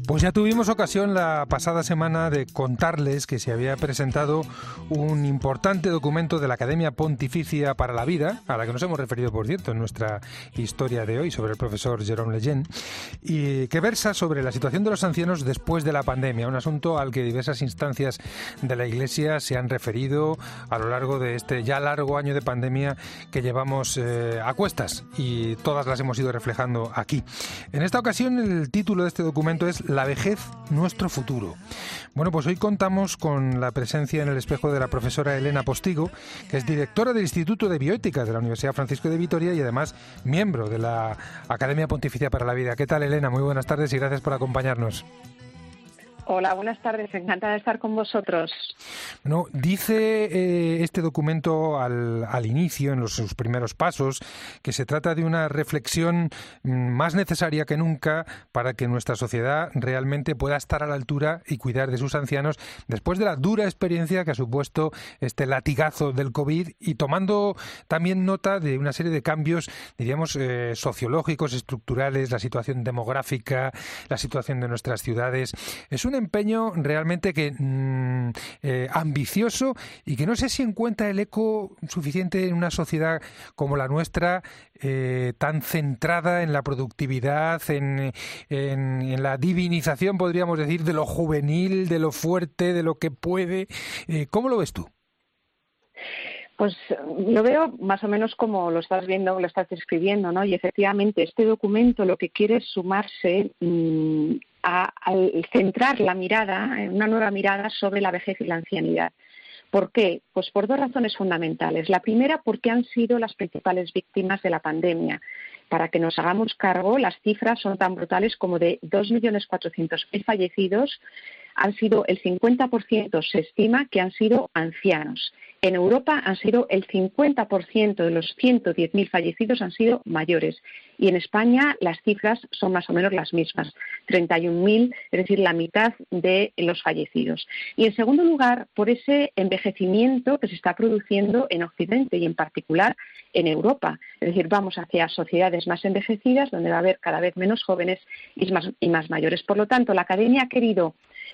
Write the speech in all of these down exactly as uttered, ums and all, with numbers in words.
Pues ya tuvimos ocasión la pasada semana de contarles que se había presentado un importante documento de la Academia Pontificia para la Vida, a la que nos hemos referido, por cierto, en nuestra historia de hoy sobre el profesor Jérôme Lejeune, y que versa sobre la situación de los ancianos después de la pandemia, un asunto al que diversas instancias de la Iglesia se han referido a lo largo de este ya largo año de pandemia que llevamos eh, a cuestas, y todas las hemos ido reflejando aquí. En esta ocasión el título de este documento es La vejez, nuestro futuro. Bueno, pues hoy contamos con la presencia en el espejo de la profesora Elena Postigo, que es directora del Instituto de Bioética de la Universidad Francisco de Vitoria y además miembro de la Academia Pontificia para la Vida. ¿Qué tal, Elena? Muy buenas tardes y gracias por acompañarnos. Hola, buenas tardes. Encantada de estar con vosotros. Bueno, dice eh, este documento al, al inicio, en los, sus primeros pasos, que se trata de una reflexión más necesaria que nunca para que nuestra sociedad realmente pueda estar a la altura y cuidar de sus ancianos después de la dura experiencia que ha supuesto este latigazo del COVID, y tomando también nota de una serie de cambios, diríamos, eh, sociológicos, estructurales, la situación demográfica, la situación de nuestras ciudades. Es un empeño realmente que mmm, eh, ambicioso, y que no sé si encuentra el eco suficiente en una sociedad como la nuestra, eh, tan centrada en la productividad, en, en, en la divinización, podríamos decir, de lo juvenil, de lo fuerte, de lo que puede. Eh, ¿Cómo lo ves tú? Pues lo veo más o menos como lo estás viendo, lo estás describiendo, ¿no? Y efectivamente este documento lo que quiere es sumarse mmm, a, a centrar la mirada, una nueva mirada sobre la vejez y la ancianidad. ¿Por qué? Pues por dos razones fundamentales. La primera, porque han sido las principales víctimas de la pandemia. Para que nos hagamos cargo, las cifras son tan brutales como de dos millones cuatrocientos mil fallecidos. Han sido el cincuenta por ciento, se estima, que han sido ancianos. En Europa han sido el cincuenta por ciento de los ciento diez mil fallecidos han sido mayores. Y en España las cifras son más o menos las mismas, treinta y un mil, es decir, la mitad de los fallecidos. Y en segundo lugar, por ese envejecimiento que se está produciendo en Occidente y en particular en Europa. Es decir, vamos hacia sociedades más envejecidas, donde va a haber cada vez menos jóvenes y más, y más mayores. Por lo tanto, la Academia ha querido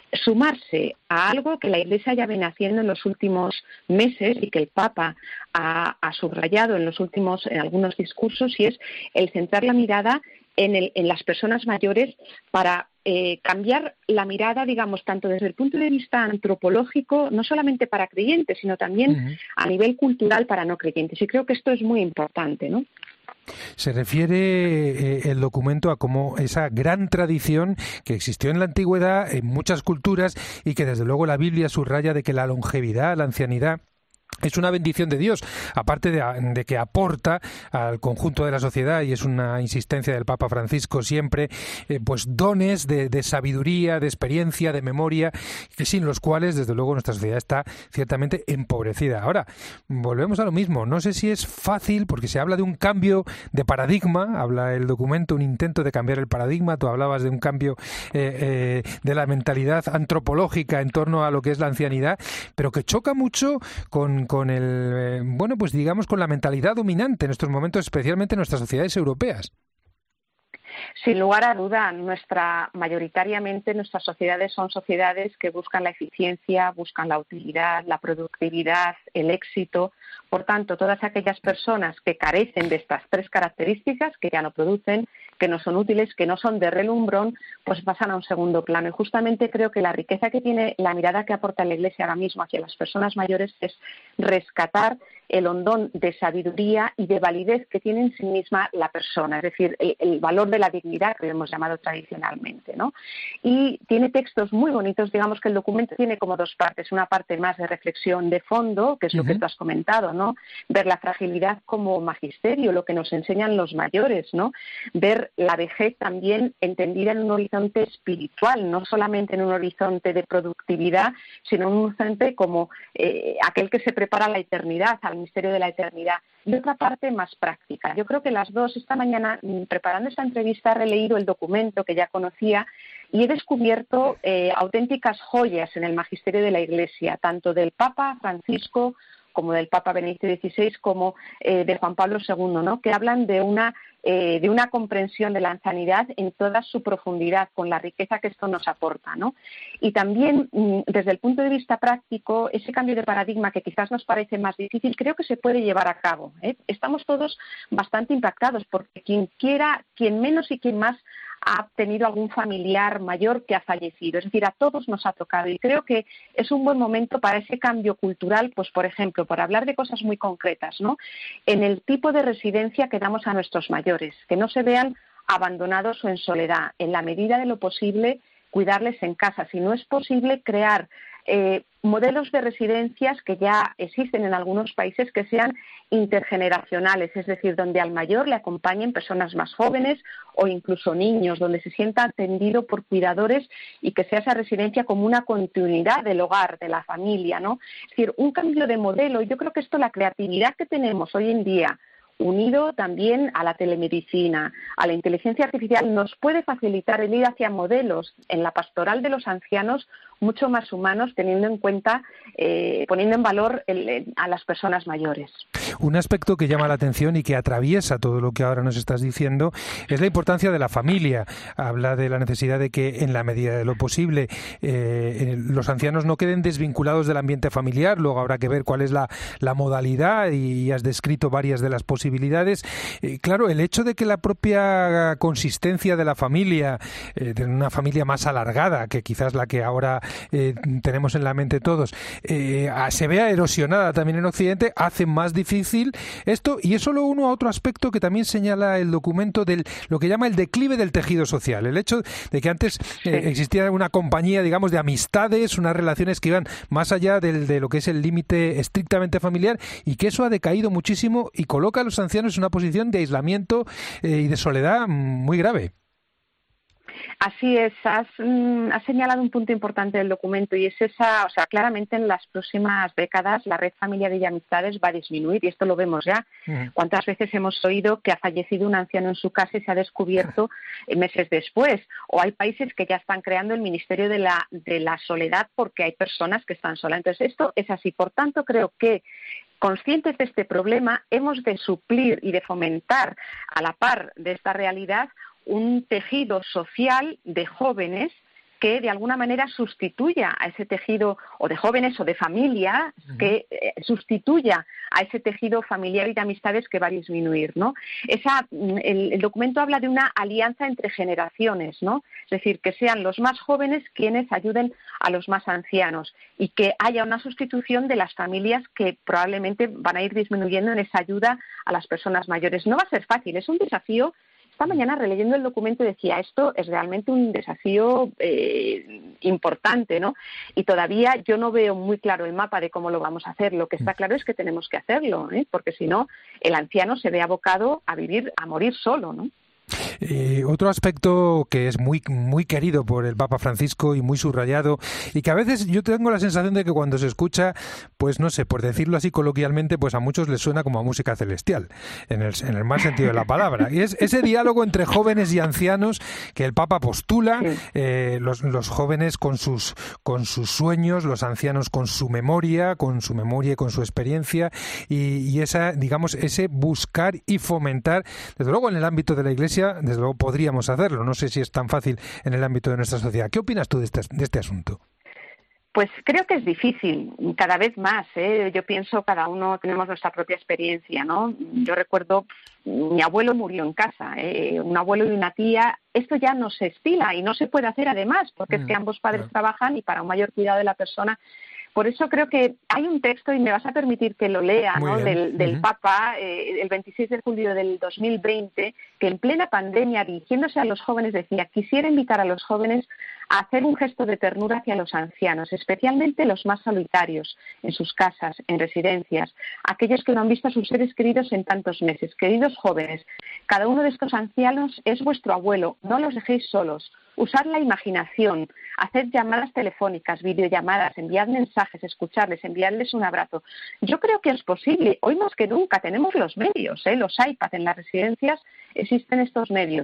sumarse a algo que la Iglesia ya viene haciendo en los últimos meses y que el Papa ha, ha subrayado en los últimos, en algunos discursos, y es el centrar la mirada en, el, en las personas mayores para eh, cambiar la mirada, digamos, tanto desde el punto de vista antropológico, no solamente para creyentes, sino también uh-huh. a nivel cultural para no creyentes. Y creo que esto es muy importante, ¿no? Se refiere eh, el documento a cómo esa gran tradición que existió en la antigüedad, en muchas culturas, y que desde luego la Biblia subraya de que la longevidad, la ancianidad, es una bendición de Dios, aparte de, de que aporta al conjunto de la sociedad, y es una insistencia del Papa Francisco siempre, eh, pues dones de, de sabiduría, de experiencia, de memoria, que sin los cuales, desde luego, nuestra sociedad está ciertamente empobrecida. Ahora, volvemos a lo mismo. No sé si es fácil, porque se habla de un cambio de paradigma, habla el documento, un intento de cambiar el paradigma. Tú hablabas de un cambio eh, eh, de la mentalidad antropológica en torno a lo que es la ancianidad, pero que choca mucho con con el, eh, bueno, pues digamos con la mentalidad dominante en estos momentos, especialmente en nuestras sociedades europeas. Sin lugar a duda, nuestra, mayoritariamente nuestras sociedades son sociedades que buscan la eficiencia, buscan la utilidad, la productividad, el éxito. Por tanto, todas aquellas personas que carecen de estas tres características, que ya no producen, que no son útiles, que no son de relumbrón, pues pasan a un segundo plano. Y justamente creo que la riqueza que tiene la mirada que aporta la Iglesia ahora mismo hacia las personas mayores es rescatar el hondón de sabiduría y de validez que tiene en sí misma la persona, es decir, el, el valor de la dignidad que lo hemos llamado tradicionalmente, ¿no? Y tiene textos muy bonitos. Digamos que el documento tiene como dos partes, una parte más de reflexión de fondo, que es lo uh-huh. que tú has comentado, ¿no? Ver la fragilidad como magisterio, lo que nos enseñan los mayores, ¿no? Ver la vejez también entendida en un horizonte espiritual, no solamente en un horizonte de productividad, sino en un horizonte como eh, aquel que se prepara a la eternidad, al misterio de la eternidad. Y otra parte más práctica. Yo creo que las dos, esta mañana, preparando esta entrevista, he releído el documento que ya conocía y he descubierto eh, auténticas joyas en el magisterio de la Iglesia, tanto del Papa Francisco como del Papa Benedicto dieciséis, como eh, de Juan Pablo segundo, ¿no? Que hablan de una eh, de una comprensión de la ancianidad en toda su profundidad, con la riqueza que esto nos aporta, ¿no? Y también, desde el punto de vista práctico, ese cambio de paradigma que quizás nos parece más difícil, creo que se puede llevar a cabo, ¿eh? Estamos todos bastante impactados, porque quien quiera, quien menos y quien más ha tenido algún familiar mayor que ha fallecido. Es decir, a todos nos ha tocado, y creo que es un buen momento para ese cambio cultural, pues por ejemplo, por hablar de cosas muy concretas, ¿no? En el tipo de residencia que damos a nuestros mayores, que no se vean abandonados o en soledad, en la medida de lo posible cuidarles en casa. Si no es posible, crear eh, modelos de residencias que ya existen en algunos países, que sean intergeneracionales, es decir, donde al mayor le acompañen personas más jóvenes o incluso niños, donde se sienta atendido por cuidadores y que sea esa residencia como una continuidad del hogar, de la familia, ¿no? Es decir, un cambio de modelo. Yo creo que esto, la creatividad que tenemos hoy en día, unido también a la telemedicina, a la inteligencia artificial, nos puede facilitar el ir hacia modelos en la pastoral de los ancianos mucho más humanos, teniendo en cuenta, eh, poniendo en valor el, a las personas mayores. Un aspecto que llama la atención y que atraviesa todo lo que ahora nos estás diciendo es la importancia de la familia. Habla de la necesidad de que, en la medida de lo posible, eh, los ancianos no queden desvinculados del ambiente familiar. Luego habrá que ver cuál es la, la modalidad, y has descrito varias de las posibilidades. Eh, claro, el hecho de que la propia consistencia de la familia, eh, de una familia más alargada, que quizás la que ahora eh, tenemos en la mente todos, eh, se vea erosionada también en Occidente, hace más difícil esto. Y eso lo uno a otro aspecto que también señala el documento, del lo que llama el declive del tejido social. El hecho de que antes eh, existía una compañía, digamos, de amistades, unas relaciones que iban más allá del, de lo que es el límite estrictamente familiar, y que eso ha decaído muchísimo y coloca a los ancianos en una posición de aislamiento eh, y de soledad muy grave. Así es, has, mm, has señalado un punto importante del documento, y es esa, o sea, claramente en las próximas décadas la red familiar y amistades va a disminuir, y esto lo vemos ya. Uh-huh. ¿Cuántas veces hemos oído que ha fallecido un anciano en su casa y se ha descubierto uh-huh. meses después? O hay países que ya están creando el Ministerio de la, de la Soledad, porque hay personas que están solas. Entonces, esto es así. Por tanto, creo que, conscientes de este problema, hemos de suplir y de fomentar, a la par de esta realidad, un tejido social de jóvenes que de alguna manera sustituya a ese tejido, o de jóvenes o de familia, uh-huh. que eh, sustituya a ese tejido familiar y de amistades que va a disminuir, ¿no? Esa, el, el documento habla de una alianza entre generaciones, ¿no? Es decir, que sean los más jóvenes quienes ayuden a los más ancianos, y que haya una sustitución de las familias que probablemente van a ir disminuyendo en esa ayuda a las personas mayores. No va a ser fácil, es un desafío. Esta mañana, releyendo el documento, decía, esto es realmente un desafío eh, importante, ¿no? Y todavía yo no veo muy claro el mapa de cómo lo vamos a hacer. Lo que está claro es que tenemos que hacerlo, ¿eh? Porque si no, el anciano se ve abocado a vivir, a morir solo, ¿no? Eh, otro aspecto que es muy muy querido por el Papa Francisco y muy subrayado, y que a veces yo tengo la sensación de que cuando se escucha, pues no sé, por decirlo así coloquialmente, pues a muchos les suena como a música celestial, en el, en el mal sentido de la palabra, y es ese diálogo entre jóvenes y ancianos que el Papa postula, eh, los, los jóvenes con sus, con sus sueños, los ancianos con su memoria, con su memoria y con su experiencia, y, y esa, digamos, ese buscar y fomentar, desde luego en el ámbito de la Iglesia, desde luego podríamos hacerlo. No sé si es tan fácil en el ámbito de nuestra sociedad. ¿Qué opinas tú de este, de este asunto? Pues creo que es difícil, cada vez más, ¿eh? Yo pienso, cada uno tenemos nuestra propia experiencia, ¿no? Yo recuerdo, mi abuelo murió en casa, ¿eh? Un abuelo y una tía. Esto ya no se estila y no se puede hacer además, porque mm, es que ambos padres claro. trabajan, y para un mayor cuidado de la persona. Por eso creo que hay un texto, y me vas a permitir que lo lea, ¿no? del, del uh-huh. Papa, eh, el veintiséis de julio del dos mil veinte, que en plena pandemia, dirigiéndose a los jóvenes, decía: quisiera invitar a los jóvenes a hacer un gesto de ternura hacia los ancianos, especialmente los más solitarios, en sus casas, en residencias, aquellos que no han visto a sus seres queridos en tantos meses. Queridos jóvenes, cada uno de estos ancianos es vuestro abuelo, no los dejéis solos. Usar la imaginación, hacer llamadas telefónicas, videollamadas, enviar mensajes, escucharles, enviarles un abrazo. Yo creo que es posible. Hoy más que nunca tenemos los medios, ¿eh? Los iPads en las residencias, existen estos medios.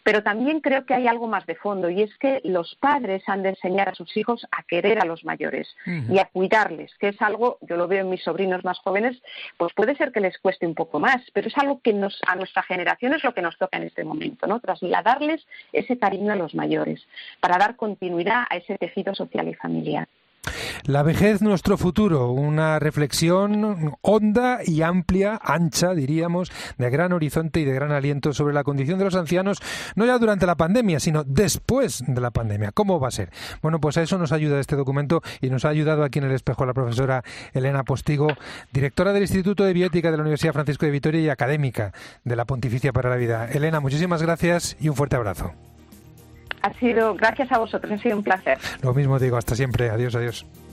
Pero también creo que hay algo más de fondo, y es que los padres han de enseñar a sus hijos a querer a los mayores uh-huh. y a cuidarles, que es algo, yo lo veo en mis sobrinos más jóvenes, pues puede ser que les cueste un poco más, pero es algo que nos, a nuestra generación es lo que nos toca en este momento, ¿no? Trasladarles ese cariño a los mayores, para dar continuidad a ese tejido social y familiar. La vejez, nuestro futuro, una reflexión honda y amplia, ancha, diríamos, de gran horizonte y de gran aliento sobre la condición de los ancianos, no ya durante la pandemia, sino después de la pandemia. ¿Cómo va a ser? Bueno, pues a eso nos ayuda este documento y nos ha ayudado aquí en el espejo la profesora Elena Postigo, directora del Instituto de Bioética de la Universidad Francisco de Vitoria y académica de la Pontificia para la Vida. Elena, muchísimas gracias y un fuerte abrazo. Ha sido, gracias a vosotros, ha sido un placer. Lo mismo digo, hasta siempre. Adiós, adiós.